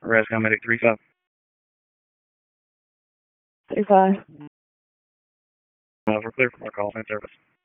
Rascal Medic 3-5. 3-5. We're clear for our call sign service.